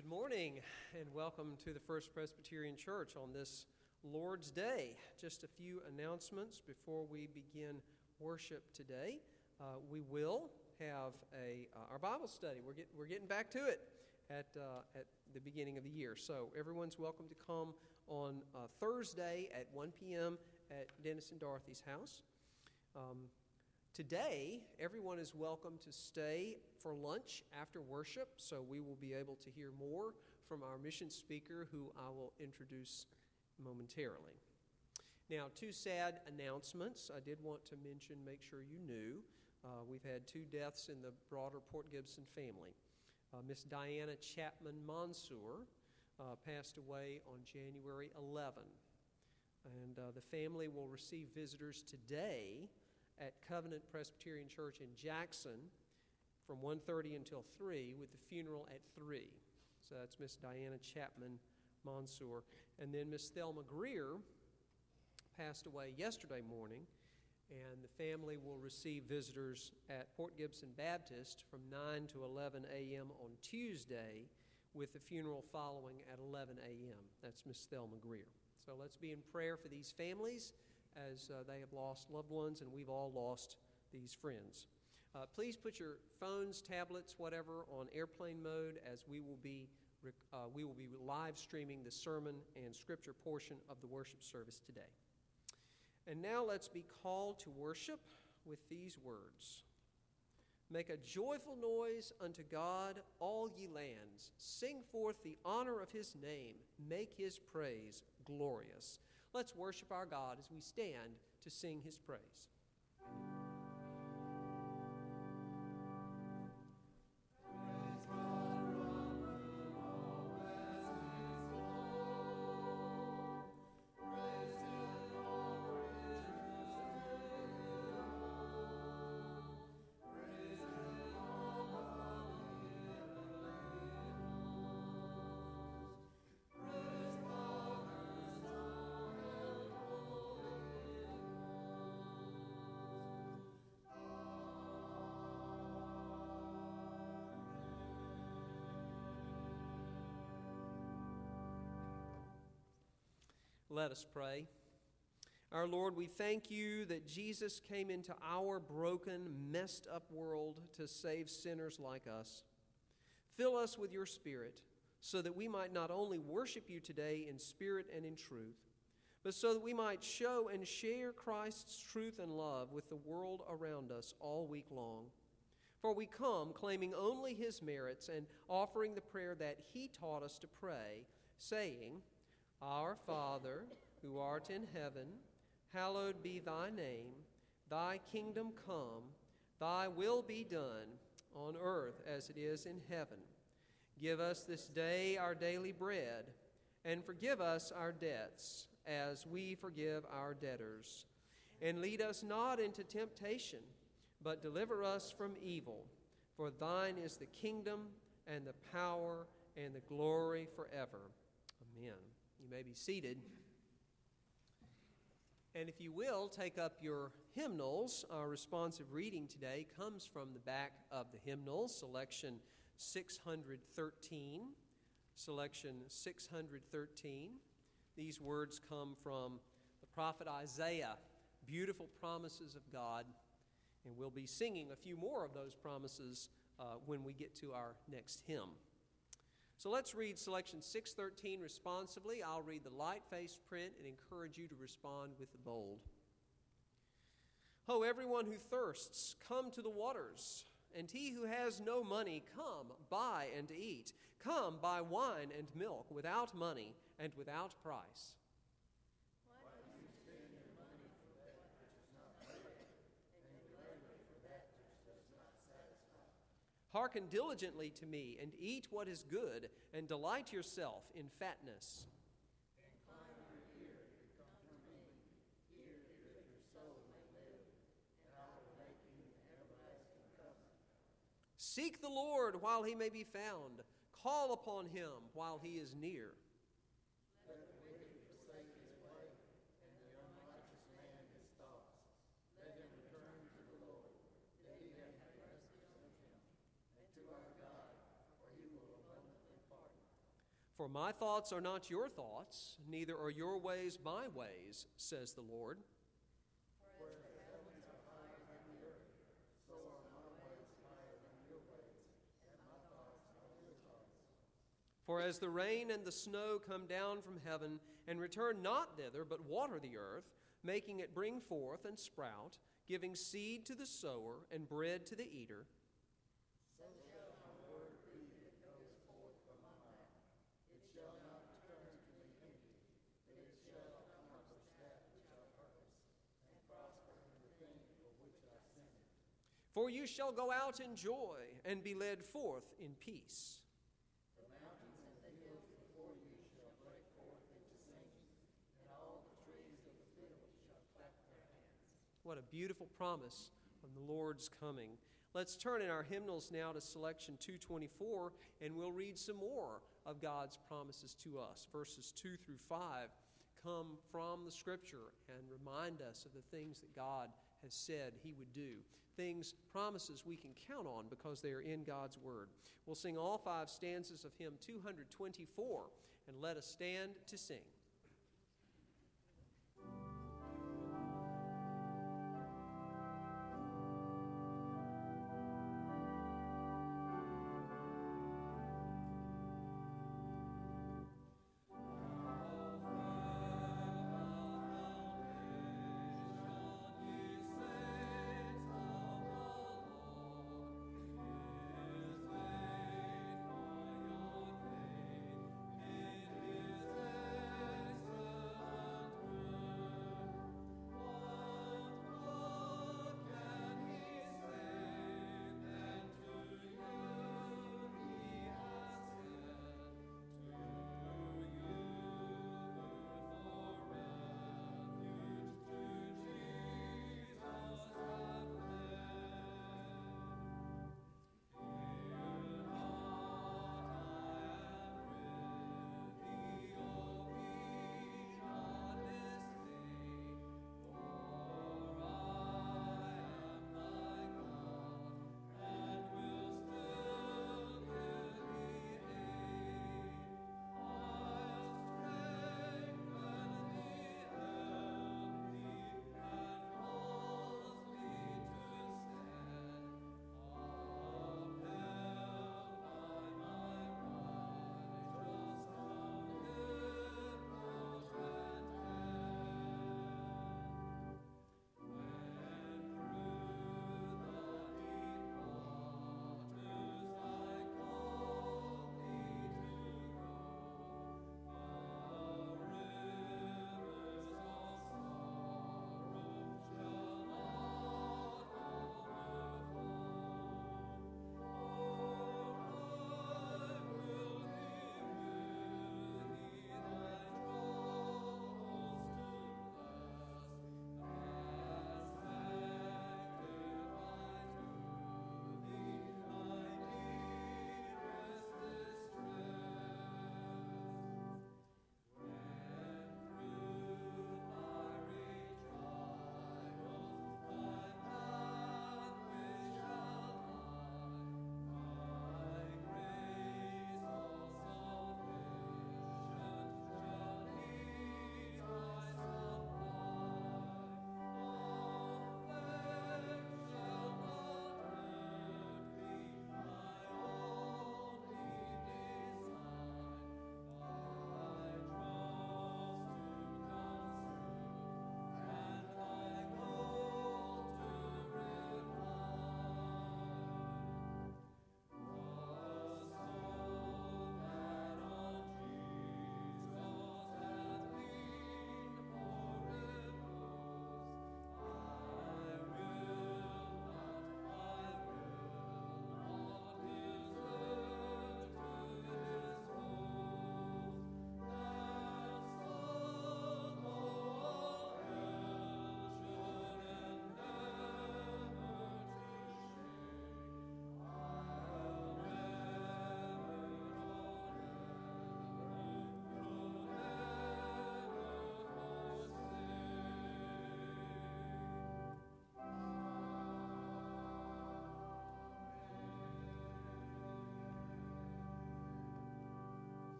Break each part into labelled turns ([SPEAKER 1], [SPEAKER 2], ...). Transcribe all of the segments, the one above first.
[SPEAKER 1] Good morning and welcome to the First Presbyterian Church on this Lord's Day. Just a few announcements before we begin worship today. We will have our Bible study. We're getting back to it at the beginning of the year. So everyone's welcome to come on Thursday at 1 p.m. at Dennis and Dorothy's house. Today, everyone is welcome to stay for lunch after worship, so we will be able to hear more from our mission speaker, who I will introduce momentarily. Now, two sad announcements I did want to mention, make sure you knew. We've had two deaths in the broader Port Gibson family. Miss Diana Chapman Mansour passed away on January 11, and the family will receive visitors today at Covenant Presbyterian Church in Jackson from 1:30 until 3, with the funeral at 3. So that's Miss Diana Chapman Mansour. And then Miss Thelma Greer passed away yesterday morning, and the family will receive visitors at Port Gibson Baptist from 9 to 11 a.m. on Tuesday, with the funeral following at 11 a.m. That's Miss Thelma Greer. So let's be in prayer for these families as they have lost loved ones, and we've all lost these friends. Please put your phones, tablets, whatever, on airplane mode, as we will be live streaming the sermon and scripture portion of the worship service today. And now let's be called to worship with these words. Make a joyful noise unto God, all ye lands. Sing forth the honor of his name. Make his praise glorious. Let's worship our God as we stand to sing his praise. Let us pray. Our Lord, we thank you that Jesus came into our broken, messed up world to save sinners like us. Fill us with your Spirit so that we might not only worship you today in spirit and in truth, but so that we might show and share Christ's truth and love with the world around us all week long. For we come claiming only his merits and offering the prayer that he taught us to pray, saying, Our Father, who art in heaven, hallowed be thy name. Thy kingdom come, thy will be done, on earth as it is in heaven. Give us this day our daily bread, and forgive us our debts, as we forgive our debtors. And lead us not into temptation, but deliver us from evil. For thine is the kingdom, and the power, and the glory forever. Amen. You may be seated. And if you will, take up your hymnals. Our responsive reading today comes from the back of the hymnal, selection 613. Selection 613. These words come from the prophet Isaiah, beautiful promises of God. And we'll be singing a few more of those promises when we get to our next hymn. So let's read selection 613 responsively. I'll read the light-faced print and encourage you to respond with the bold. Ho, everyone who thirsts, come to the waters. And he who has no money, come, buy and eat. Come, buy wine and milk without money and without price.
[SPEAKER 2] Why do you spend your money for that which is not bread, and your labor for that which does not satisfy?
[SPEAKER 1] Hearken diligently to me, and eat what is good, and delight yourself in fatness.
[SPEAKER 2] Incline your ear and come to me. Hear that your soul may live, and I will make you an everlasting covenant.
[SPEAKER 1] Seek the Lord while he may be found. Call upon him while he is near.
[SPEAKER 2] Let the wicked forsake his way, and the unrighteous man his thoughts. Let him return to the Lord, that he may have mercy on him, and to our God, for he will abundantly pardon.
[SPEAKER 1] For my thoughts are not your thoughts, neither are your ways my ways, says the Lord.
[SPEAKER 2] For as the heavens are higher than the earth, so are my ways higher than your ways, and my thoughts are your thoughts.
[SPEAKER 1] For as the rain and the snow come down from heaven, and return not thither, but water the earth, making it bring forth and sprout, giving seed to the sower and bread to the eater,
[SPEAKER 2] So shall my word be that goes forth from my mouth. It shall not return to me empty, but it shall accomplish that which I purpose, and prosper in the thing for which I sent it.
[SPEAKER 1] for you shall go out in joy and be led forth in peace.
[SPEAKER 2] The mountains and the hills before you shall break forth into singing, and all the trees of the field shall clap their hands.
[SPEAKER 1] What a beautiful promise on the Lord's coming. Let's turn in our hymnals now to selection 224, and we'll read some more of God's promises to us. Verses 2 through 5 come from the Scripture and remind us of the things that God has said He would do. Things, promises we can count on because they are in God's Word. We'll sing all 5 stanzas of hymn 224, and let us stand to sing.
[SPEAKER 2] His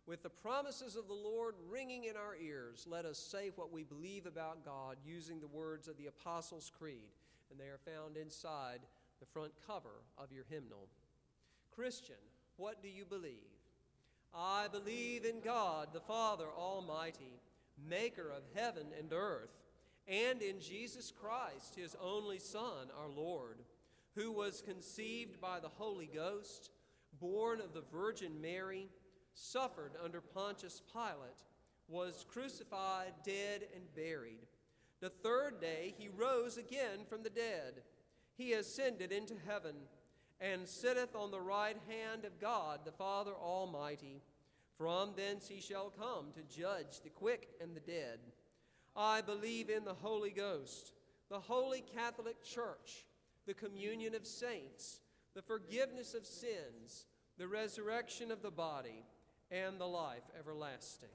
[SPEAKER 1] With the promises of the Lord ringing in our ears, let us say what we believe about God using the words of the Apostles' Creed, and they are found inside the front cover of your hymnal. Christian, what do you believe? I believe in God, the Father Almighty, maker of heaven and earth, and in Jesus Christ, his only Son, our Lord, who was conceived by the Holy Ghost, born of the Virgin Mary, suffered under Pontius Pilate, was crucified, dead, and buried. The third day he rose again from the dead. He ascended into heaven, and sitteth on the right hand of God the Father Almighty. From thence he shall come to judge the quick and the dead. I believe in the Holy Ghost, the Holy Catholic Church, the communion of saints, the forgiveness of sins, the resurrection of the body, and the life everlasting.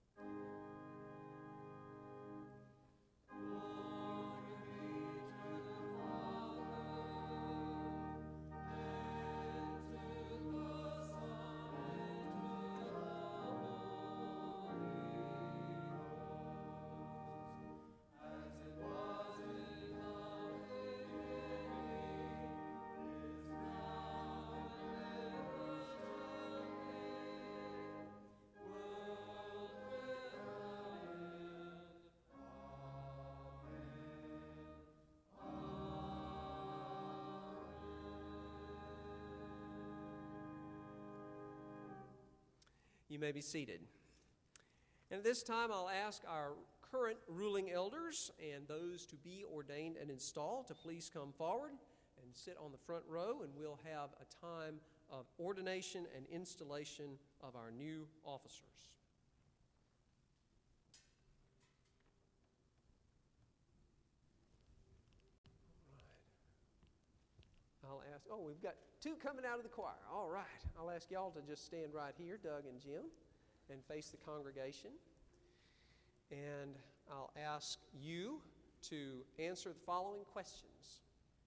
[SPEAKER 1] You may be seated. And at this time, I'll ask our current ruling elders and those to be ordained and installed to please come forward and sit on the front row, and we'll have a time of ordination and installation of our new officers. I'll ask, we've got two coming out of the choir. All right. I'll ask y'all to just stand right here, Doug and Jim, and face the congregation. And I'll ask you to answer the following questions.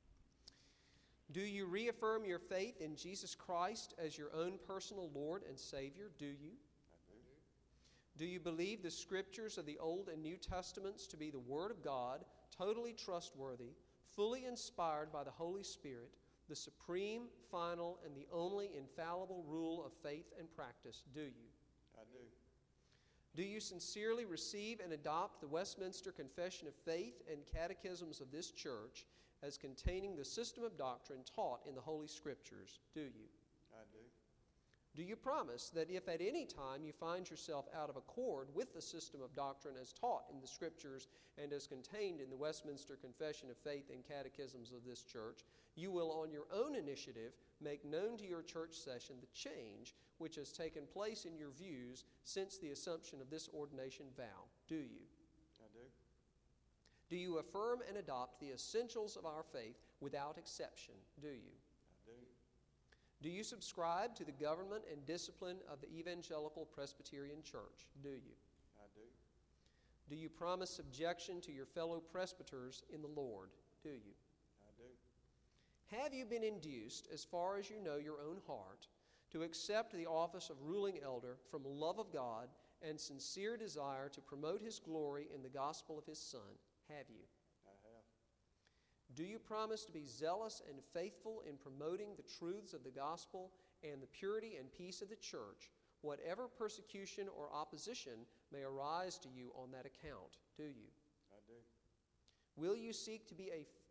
[SPEAKER 1] Do you reaffirm your faith in Jesus Christ as your own personal Lord and Savior? Do you?
[SPEAKER 2] I do.
[SPEAKER 1] Do you believe the Scriptures of the Old and New Testaments to be the Word of God, totally trustworthy, fully inspired by the Holy Spirit, the supreme, final, and the only infallible rule of faith and practice? Do you?
[SPEAKER 2] I do.
[SPEAKER 1] Do you sincerely receive and adopt the Westminster Confession of Faith and catechisms of this church as containing the system of doctrine taught in the Holy Scriptures? Do you?
[SPEAKER 2] I do.
[SPEAKER 1] Do you promise that if at any time you find yourself out of accord with the system of doctrine as taught in the Scriptures and as contained in the Westminster Confession of Faith and catechisms of this church, you will on your own initiative make known to your church session the change which has taken place in your views since the assumption of this ordination vow? Do you?
[SPEAKER 2] I do.
[SPEAKER 1] Do you affirm and adopt the essentials of our faith without exception? Do you?
[SPEAKER 2] I do.
[SPEAKER 1] Do you subscribe to the government and discipline of the Evangelical Presbyterian Church? Do you?
[SPEAKER 2] I do.
[SPEAKER 1] Do you promise subjection to your fellow presbyters in the Lord? Do you?
[SPEAKER 2] I do.
[SPEAKER 1] Have you been induced, as far as you know your own heart, to accept the office of ruling elder from love of God and sincere desire to promote His glory in the gospel of His Son? Have you?
[SPEAKER 2] I have.
[SPEAKER 1] Do you promise to be zealous and faithful in promoting the truths of the gospel and the purity and peace of the church, whatever persecution or opposition may arise to you on that account? Do you?
[SPEAKER 2] I do.
[SPEAKER 1] Will you seek to be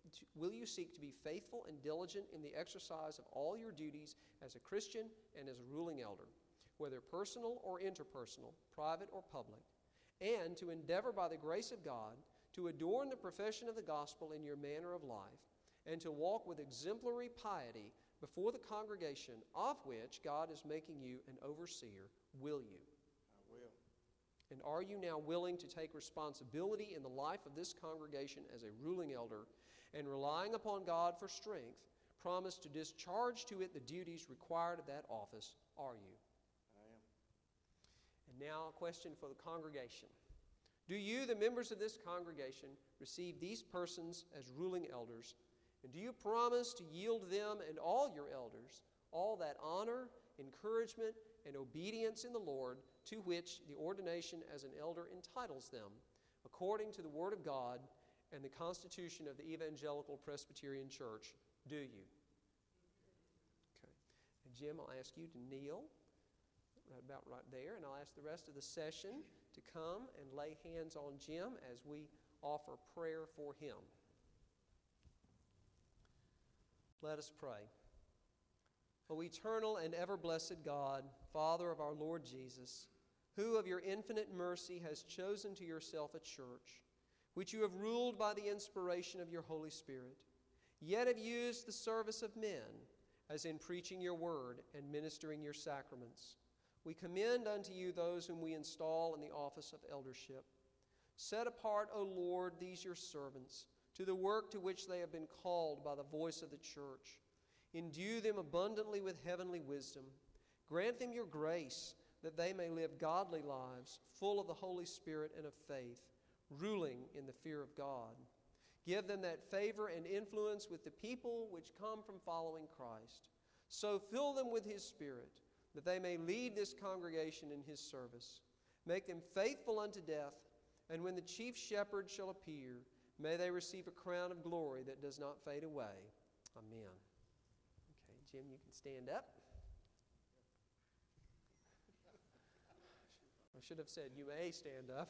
[SPEAKER 1] faithful and diligent in the exercise of all your duties as a Christian and as a ruling elder, whether personal or interpersonal, private or public, and to endeavor by the grace of God to adorn the profession of the gospel in your manner of life, and to walk with exemplary piety before the congregation of which God is making you an overseer? Will you?
[SPEAKER 2] I will.
[SPEAKER 1] And are you now willing to take responsibility in the life of this congregation as a ruling elder, and relying upon God for strength, promise to discharge to it the duties required of that office? Are you?
[SPEAKER 2] I am.
[SPEAKER 1] And now a question for the congregation. Do you, the members of this congregation, receive these persons as ruling elders, and do you promise to yield them and all your elders all that honor encouragement, and obedience in the Lord, to which the ordination as an elder entitles them, according to the Word of God and the Constitution of the Evangelical Presbyterian Church. Do you? Okay. And Jim, I'll ask you to kneel about right there, and I'll ask the rest of the session to come and lay hands on Jim as we offer prayer for him. Let us pray. O eternal and ever-blessed God, Father of our Lord Jesus, who of your infinite mercy has chosen to yourself a church, which you have ruled by the inspiration of your Holy Spirit, yet have used the service of men, as in preaching your word and ministering your sacraments, we commend unto you those whom we install in the office of eldership. Set apart, O Lord, these your servants, to the work to which they have been called by the voice of the church. Endue them abundantly with heavenly wisdom. Grant them your grace, that they may live godly lives, full of the Holy Spirit and of faith, ruling in the fear of God. Give them that favor and influence with the people which come from following Christ. So fill them with his Spirit, that they may lead this congregation in his service. Make them faithful unto death, and when the chief shepherd shall appear, may they receive a crown of glory that does not fade away. Amen. Okay, Jim, you can stand up. I should have said you may stand up.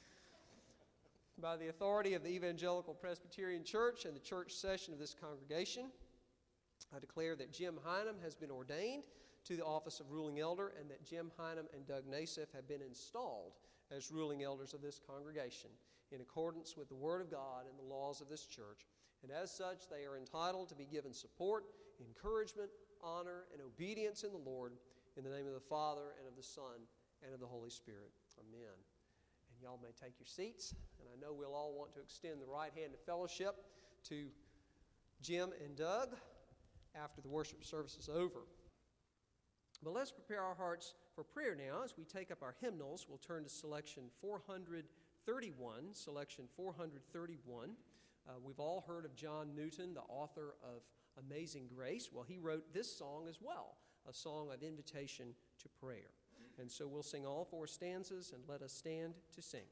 [SPEAKER 1] By the authority of the Evangelical Presbyterian Church and the church session of this congregation, I declare that Jim Hynum has been ordained to the office of ruling elder, and that Jim Hynum and Doug Nassif have been installed as ruling elders of this congregation in accordance with the Word of God and the laws of this church. And as such, they are entitled to be given support, encouragement, honor, and obedience in the Lord, in the name of the Father, and of the Son, and of the Holy Spirit. Amen. And y'all may take your seats, and I know we'll all want to extend the right hand of fellowship to Jim and Doug after the worship service is over. But let's prepare our hearts for prayer now. As we take up our hymnals, we'll turn to selection 431. Selection 431. We've all heard of John Newton, the author of Amazing Grace. Well, he wrote this song as well, a song of invitation to prayer. And so we'll sing all four stanzas, and let us stand to sing.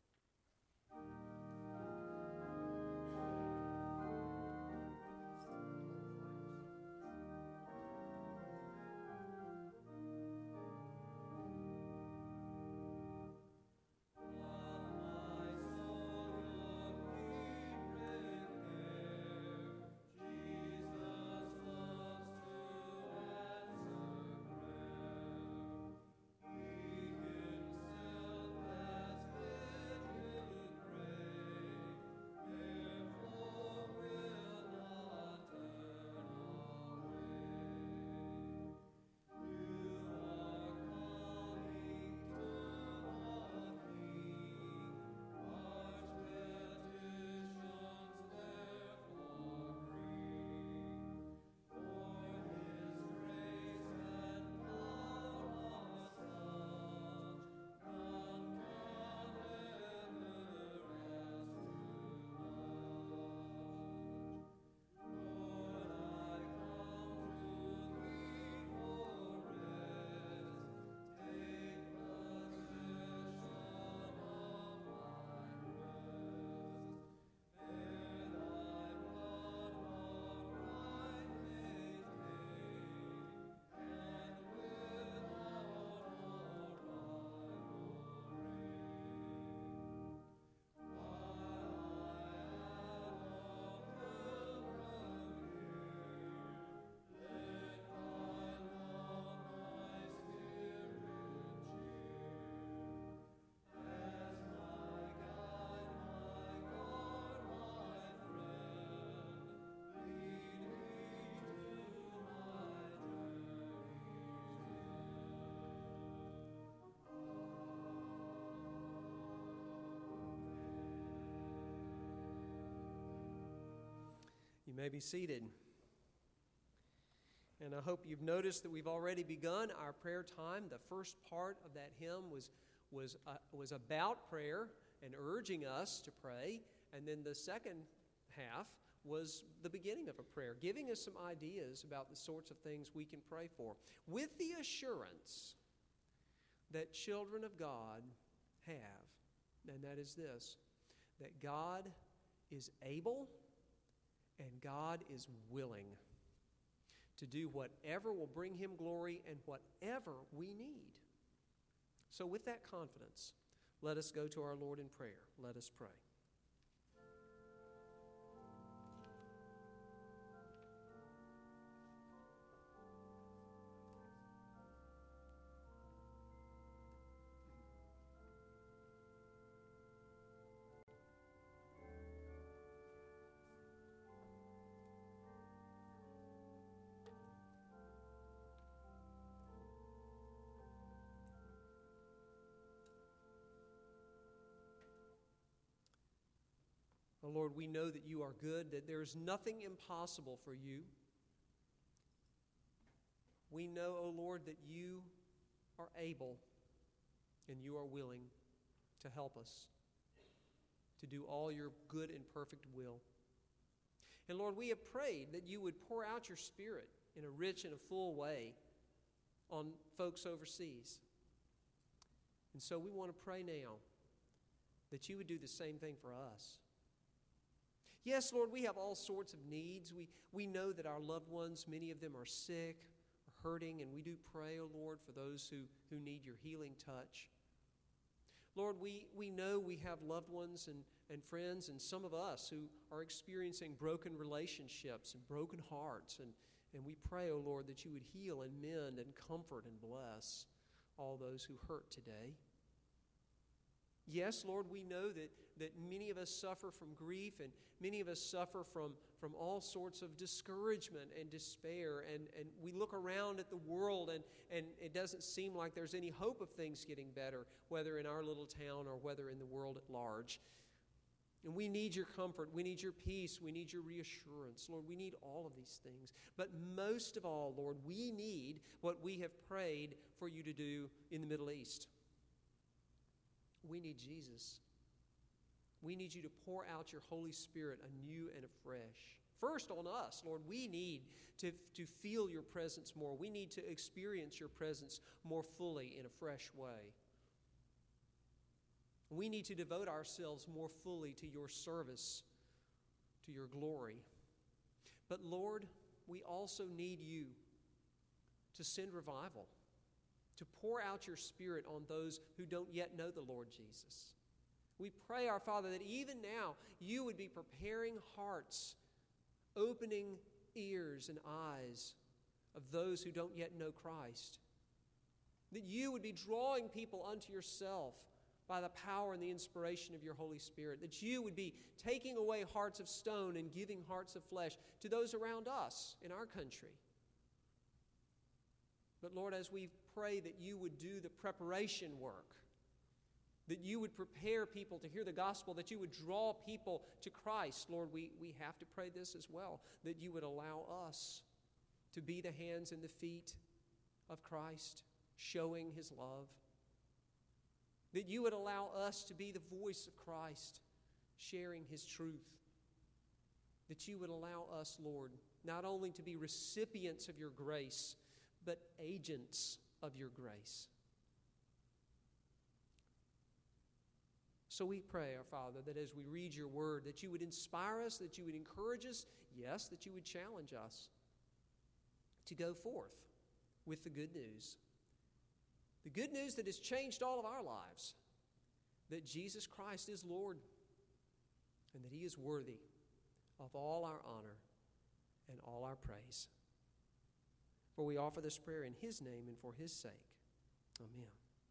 [SPEAKER 1] You may be seated. And I hope you've noticed that we've already begun our prayer time. The first part of that hymn was about prayer and urging us to pray. And then the second half was the beginning of a prayer, giving us some ideas about the sorts of things we can pray for, with the assurance that children of God have, and that is this, that God is able and God is willing to do whatever will bring Him glory and whatever we need. So with that confidence, let us go to our Lord in prayer. Let us pray. Oh Lord, we know that you are good, that there is nothing impossible for you. We know, O Lord, that you are able and you are willing to help us to do all your good and perfect will. And Lord, we have prayed that you would pour out your Spirit in a rich and a full way on folks overseas. And so we want to pray now that you would do the same thing for us. Yes, Lord, we have all sorts of needs. We know that our loved ones, many of them are sick, are hurting, and we do pray, O Lord, for those who need your healing touch. Lord, we know we have loved ones and friends, and some of us who are experiencing broken relationships and broken hearts, and we pray, O Lord, that you would heal and mend and comfort and bless all those who hurt today. Yes, Lord, we know that many of us suffer from grief, and many of us suffer from all sorts of discouragement and despair, and we look around at the world and it doesn't seem like there's any hope of things getting better, whether in our little town or whether in the world at large. And we need your comfort, we need your peace, we need your reassurance. Lord, we need all of these things. But most of all, Lord, we need what we have prayed for you to do in the Middle East. We need Jesus. We need you to pour out your Holy Spirit anew and afresh. First on us, Lord, we need to feel your presence more. We need to experience your presence more fully in a fresh way. We need to devote ourselves more fully to your service, to your glory. But Lord, we also need you to send revival, to pour out your Spirit on those who don't yet know the Lord Jesus. We pray, our Father, that even now you would be preparing hearts, opening ears and eyes of those who don't yet know Christ. That you would be drawing people unto yourself by the power and the inspiration of your Holy Spirit. That you would be taking away hearts of stone and giving hearts of flesh to those around us in our country. But Lord, as we pray that you would do the preparation work, that you would prepare people to hear the gospel, that you would draw people to Christ, Lord, we have to pray this as well, that you would allow us to be the hands and the feet of Christ, showing his love. That you would allow us to be the voice of Christ, sharing his truth. That you would allow us, Lord, not only to be recipients of your grace, but agents of your grace. So we pray, our Father, that as we read your word, that you would inspire us, that you would encourage us, yes, that you would challenge us to go forth with the good news. The good news that has changed all of our lives, that Jesus Christ is Lord and that he is worthy of all our honor and all our praise. For we offer this prayer in his name and for his sake. Amen.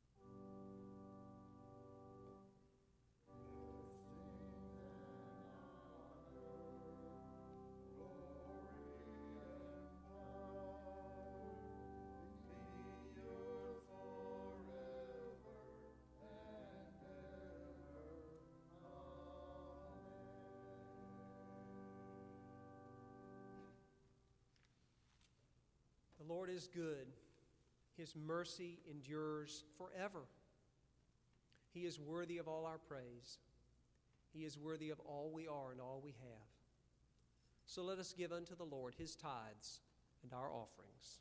[SPEAKER 1] The Lord is good. His mercy endures forever. He is worthy of all our praise. He is worthy of all we are and all we have. So let us give unto the Lord his tithes and our offerings.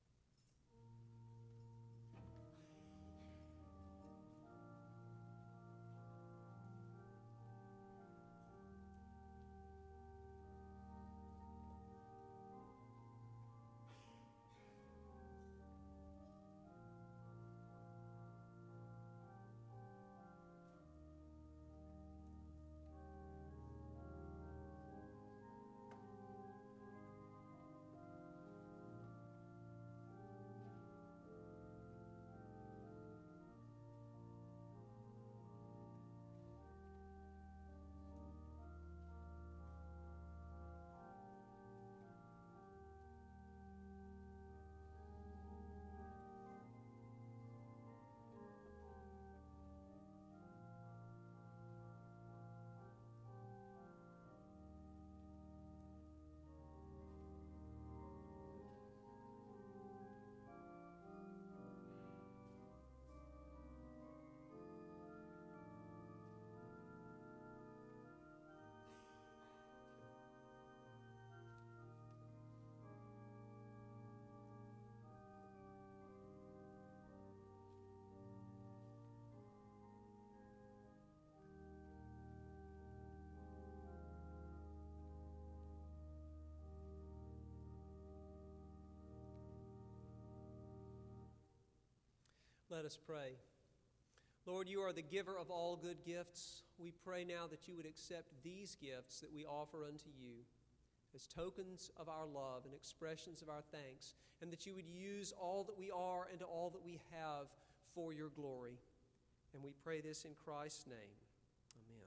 [SPEAKER 1] Let us pray. Lord, you are the giver of all good gifts. We pray now that you would accept these gifts that we offer unto you as tokens of our love and expressions of our thanks, and that you would use all that we are and all that we have for your glory. And we pray this in Christ's name. Amen.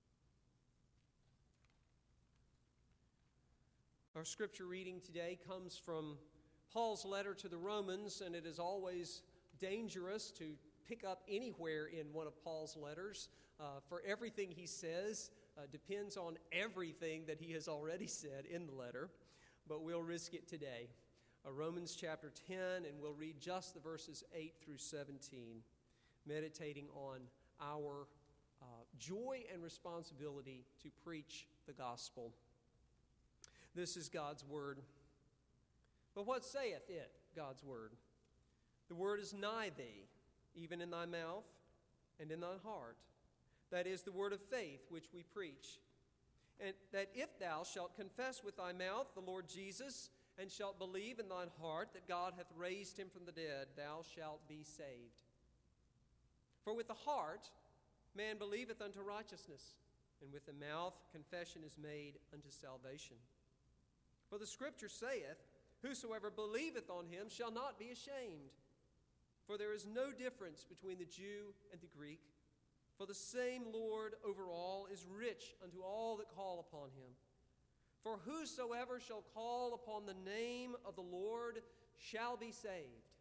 [SPEAKER 1] Our scripture reading today comes from Paul's letter to the Romans, and it is always dangerous to pick up anywhere in one of Paul's letters, for everything he says depends on everything that he has already said in the letter, but we'll risk it today. Romans chapter 10, and we'll read just the verses 8 through 17, meditating on our joy and responsibility to preach the gospel. This is God's word. But what saith it, God's word? The word is nigh thee, even in thy mouth and in thine heart. That is the word of faith which we preach. And that if thou shalt confess with thy mouth the Lord Jesus, and shalt believe in thine heart that God hath raised him from the dead, thou shalt be saved. For with the heart man believeth unto righteousness, and with the mouth confession is made unto salvation. For the scripture saith, whosoever believeth on him shall not be ashamed. For there is no difference between the Jew and the Greek, for the same Lord over all is rich unto all that call upon him. For whosoever shall call upon the name of the Lord shall be saved.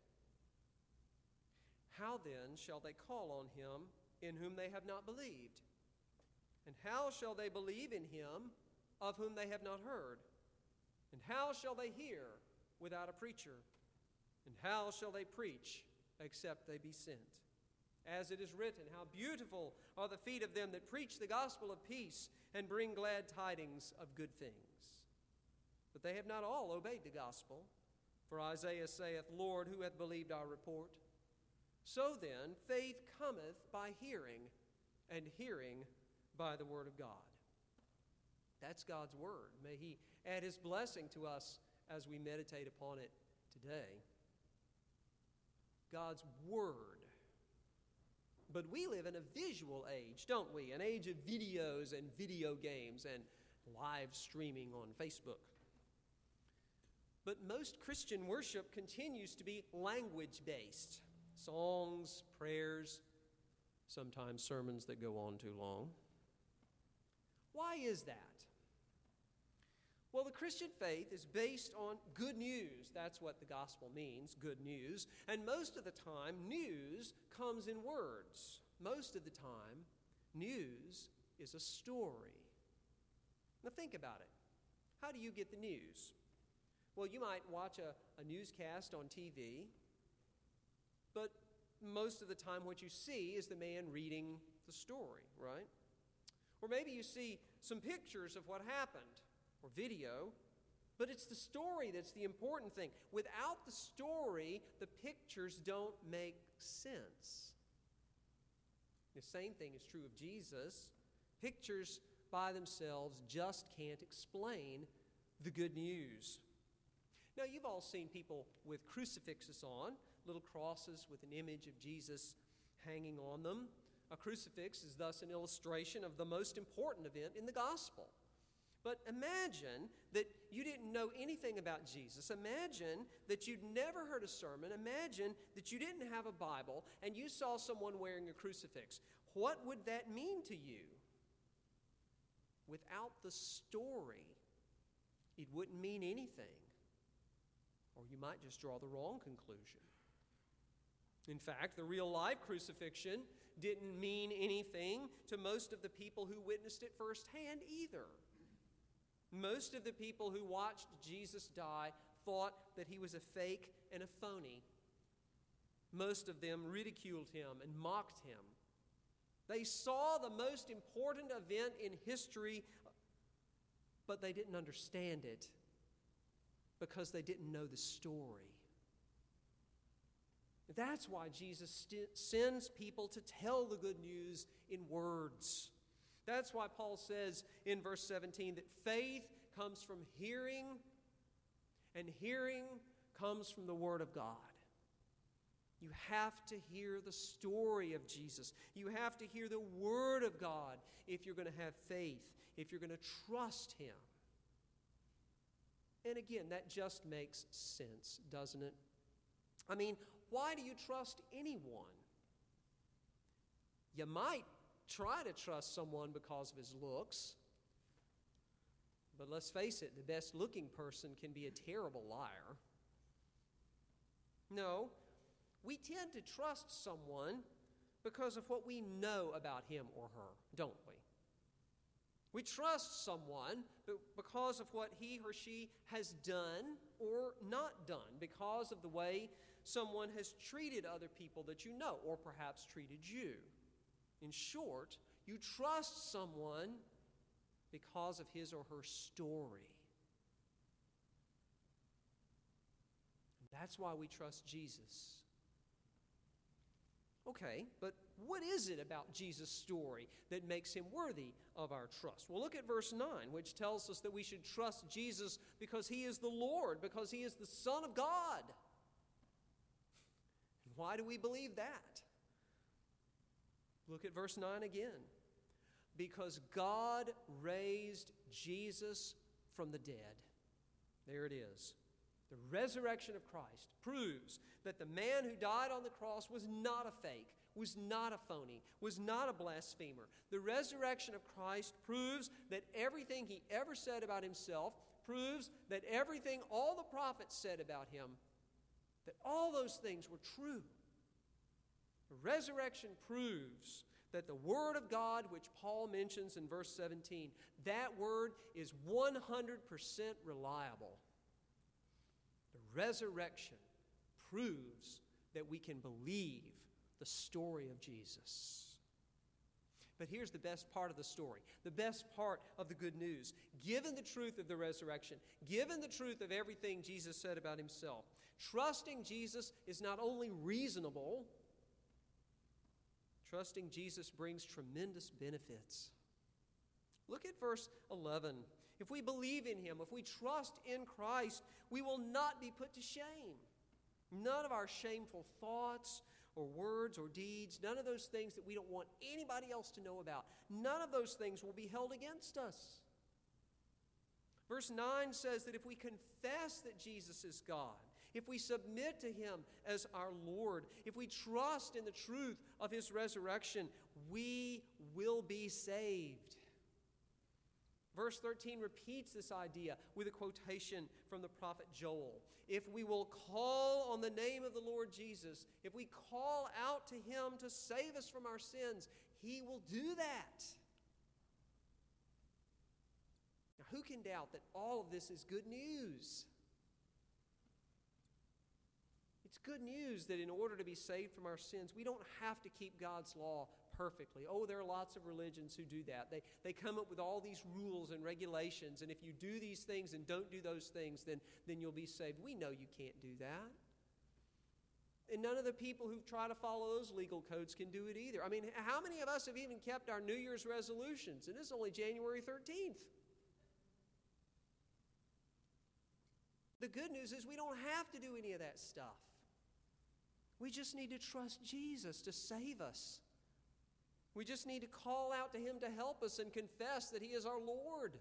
[SPEAKER 1] How then shall they call on him in whom they have not believed? And how shall they believe in him of whom they have not heard? And how shall they hear without a preacher? And how shall they preach except they be sent? As it is written, how beautiful are the feet of them that preach the gospel of peace and bring glad tidings of good things. But they have not all obeyed the gospel. For Isaiah saith, Lord, who hath believed our report? So then, faith cometh by hearing, and hearing by the word of God. That's God's word. May he add his blessing to us as we meditate upon it today. God's word. But we live in a visual age, don't we? An age of videos and video games and live streaming on Facebook. But most Christian worship continues to be language-based. Songs, prayers, sometimes sermons that go on too long. Why is that? Well, the Christian faith is based on good news. That's what the gospel means, good news. And most of the time, news comes in words. Most of the time, news is a story. Now think about it. How do you get the news? Well, you might watch a newscast on TV, but most of the time what you see is the man reading the story, right? Or maybe you see some pictures of what happened. or video, but it's the story that's the important thing. Without the story, the pictures don't make sense. The same thing is true of Jesus. Pictures by themselves just can't explain the good news. Now, you've all seen people with crucifixes on, little crosses with an image of Jesus hanging on them. A crucifix is thus an illustration of the most important event in the gospel. But imagine that you didn't know anything about Jesus. Imagine that you'd never heard a sermon. Imagine that you didn't have a Bible and you saw someone wearing a crucifix. What would that mean to you? Without the story, it wouldn't mean anything. Or you might just draw the wrong conclusion. In fact, the real-life crucifixion didn't mean anything to most of the people who witnessed it firsthand either. Most of the people who watched Jesus die thought that he was a fake and a phony. Most of them ridiculed him and mocked him. They saw the most important event in history, but they didn't understand it because they didn't know the story. That's why Jesus sends people to tell the good news in words. That's why Paul says in verse 17 that faith comes from hearing, and hearing comes from the Word of God. You have to hear the story of Jesus. You have to hear the Word of God if you're going to have faith, if you're going to trust Him. And again, that just makes sense, doesn't it? I mean, why do you trust anyone? You might try to trust someone because of his looks, but let's face it, the best-looking person can be a terrible liar. No, we tend to trust someone because of what we know about him or her, don't we? We trust someone because of what he or she has done or not done, because of the way someone has treated other people that you know, or perhaps treated you. In short, you trust someone because of his or her story. That's why we trust Jesus. Okay, but what is it about Jesus' story that makes him worthy of our trust? Well, look at verse 9, which tells us that we should trust Jesus because he is the Lord, because he is the Son of God. And why do we believe that? Look at verse 9 again. Because God raised Jesus from the dead. There it is. The resurrection of Christ proves that the man who died on the cross was not a fake, was not a phony, was not a blasphemer. The resurrection of Christ proves that everything he ever said about himself, proves that everything all the prophets said about him, that all those things were true. The resurrection proves that the Word of God, which Paul mentions in verse 17, that Word is 100% reliable. The resurrection proves that we can believe the story of Jesus. But here's the best part of the story, the best part of the good news. Given the truth of the resurrection, given the truth of everything Jesus said about himself, trusting Jesus is not only reasonable, trusting Jesus brings tremendous benefits. Look at verse 11. If we believe in him, if we trust in Christ, we will not be put to shame. None of our shameful thoughts or words or deeds, none of those things that we don't want anybody else to know about, none of those things will be held against us. Verse 9 says that if we confess that Jesus is God, if we submit to him as our Lord, if we trust in the truth of his resurrection, we will be saved. Verse 13 repeats this idea with a quotation from the prophet Joel. If we will call on the name of the Lord Jesus, if we call out to him to save us from our sins, he will do that. Now, who can doubt that all of this is good news? It's good news that in order to be saved from our sins, we don't have to keep God's law perfectly. Oh, there are lots of religions who do that. They come up with all these rules and regulations, and if you do these things and don't do those things, then you'll be saved. We know you can't do that. And none of the people who try to follow those legal codes can do it either. I mean, how many of us have even kept our New Year's resolutions? And it's only January 13th. The good news is we don't have to do any of that stuff. We just need to trust Jesus to save us. We just need to call out to Him to help us and confess that He is our Lord.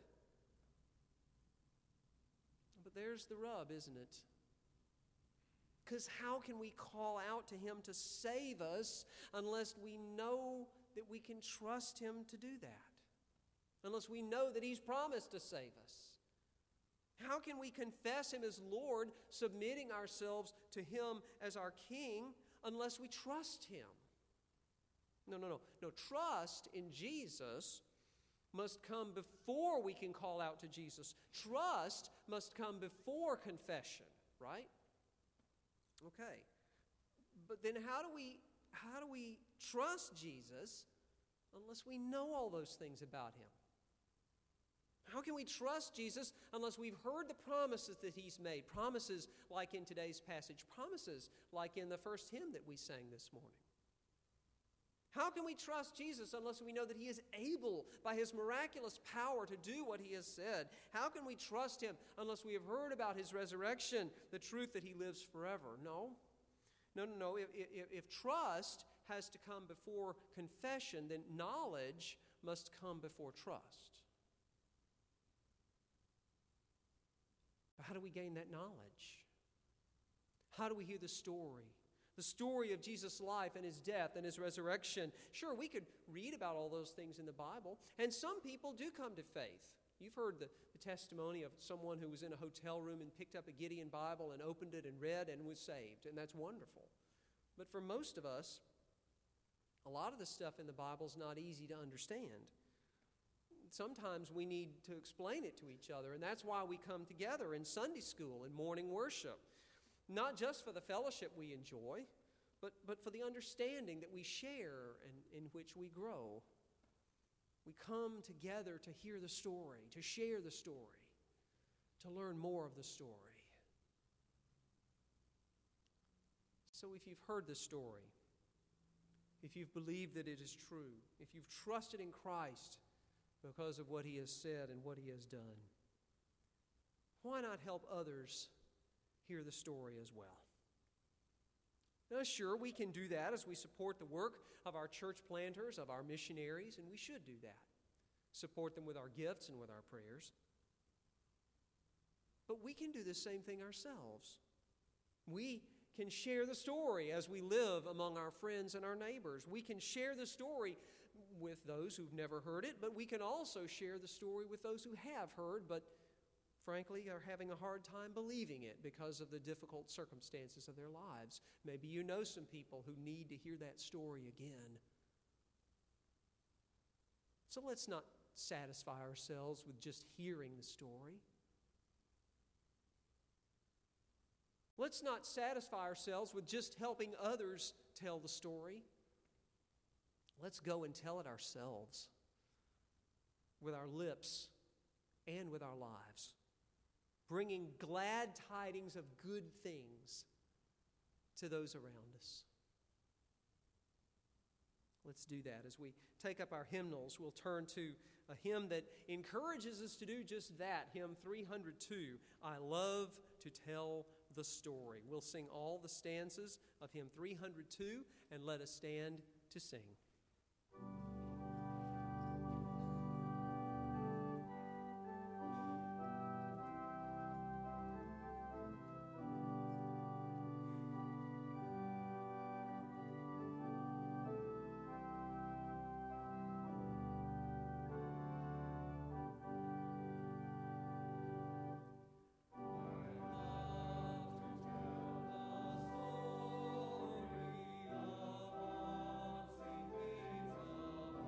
[SPEAKER 1] But there's the rub, isn't it? Because how can we call out to Him to save us unless we know that we can trust Him to do that? Unless we know that He's promised to save us? How can we confess Him as Lord, submitting ourselves to Him as our King, unless we trust Him? No. Trust in Jesus must come before we can call out to Jesus. Trust must come before confession, right? Okay. But then how do we trust Jesus unless we know all those things about Him? How can we trust Jesus unless we've heard the promises that He's made? Promises like in today's passage. Promises like in the first hymn that we sang this morning. How can we trust Jesus unless we know that He is able by His miraculous power to do what He has said? How can we trust Him unless we have heard about His resurrection, the truth that He lives forever? No. If trust has to come before confession, then knowledge must come before trust. How do we gain that knowledge? How do we hear the story? The story of Jesus' life and His death and His resurrection. Sure, we could read about all those things in the Bible, and some people do come to faith. You've heard the testimony of someone who was in a hotel room and picked up a Gideon Bible and opened it and read and was saved, and that's wonderful. But for most of us, a lot of the stuff in the Bible is not easy to understand. Sometimes we need to explain it to each other, and that's why we come together in Sunday school and morning worship. Not just for the fellowship we enjoy, but for the understanding that we share and in which we grow. We come together to hear the story, to share the story, to learn more of the story. So if you've heard the story, if you've believed that it is true, if you've trusted in Christ because of what He has said and what He has done, why not help others hear the story as well? Now, sure, we can do that as we support the work of our church planters, of our missionaries, and we should do that. Support them with our gifts and with our prayers. But we can do the same thing ourselves. We can share the story as we live among our friends and our neighbors. We can share the story with those who've never heard it, but we can also share the story with those who have heard, but frankly are having a hard time believing it because of the difficult circumstances of their lives. Maybe you know some people who need to hear that story again. So let's not satisfy ourselves with just hearing the story. Let's not satisfy ourselves with just helping others tell the story. Let's go and tell it ourselves with our lips and with our lives, bringing glad tidings of good things to those around us. Let's do that. As we take up our hymnals, we'll turn to a hymn that encourages us to do just that, hymn 302, I Love to Tell the Story. We'll sing all the stanzas of hymn 302, and let us stand to sing.
[SPEAKER 2] Of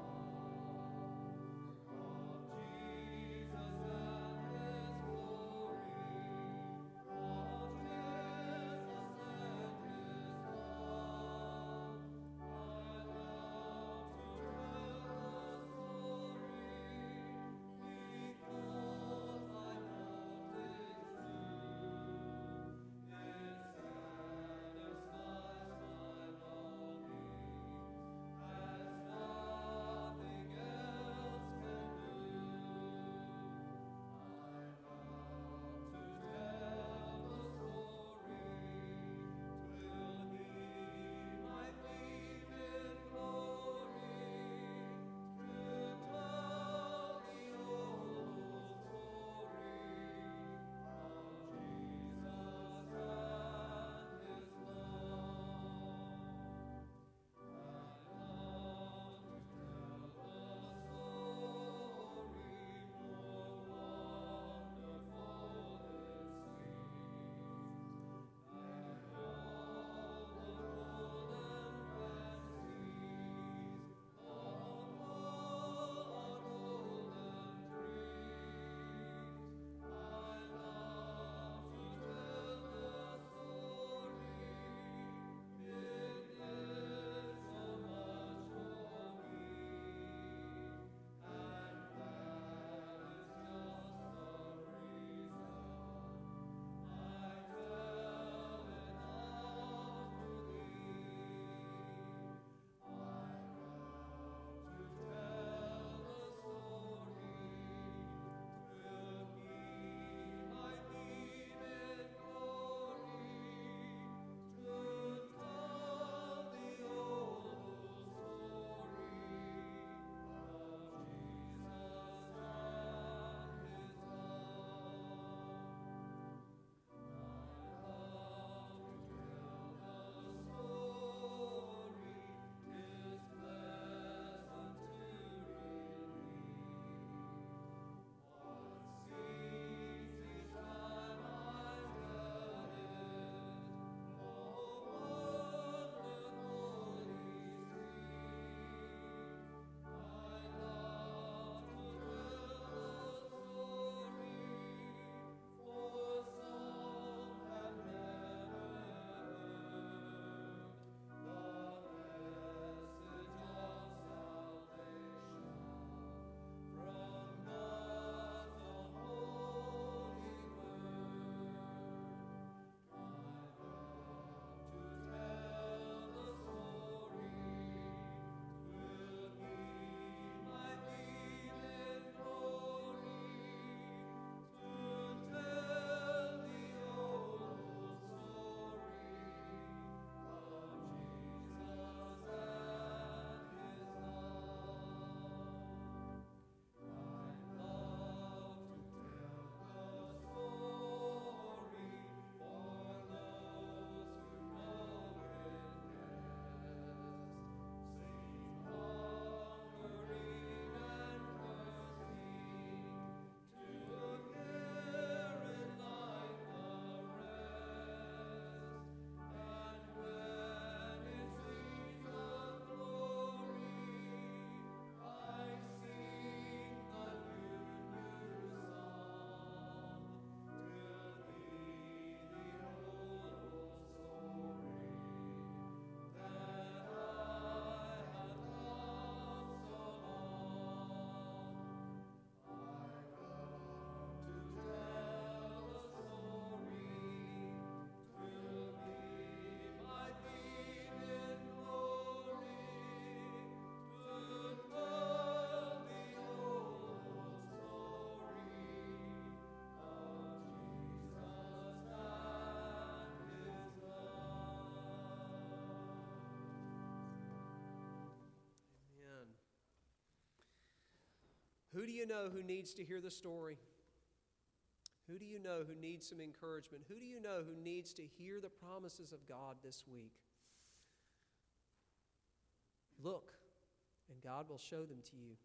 [SPEAKER 1] do you know who needs to hear the story? Who do you know who needs some encouragement? Who do you know who needs to hear the promises of God this week? Look, and God will show them to you.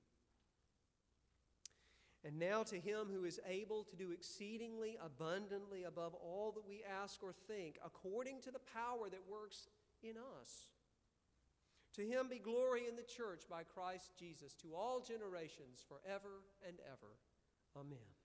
[SPEAKER 1] And now to Him who is able to do exceedingly abundantly above all that we ask or think, according to the power that works in us. To Him be glory in the church by Christ Jesus, to all generations, forever and ever. Amen.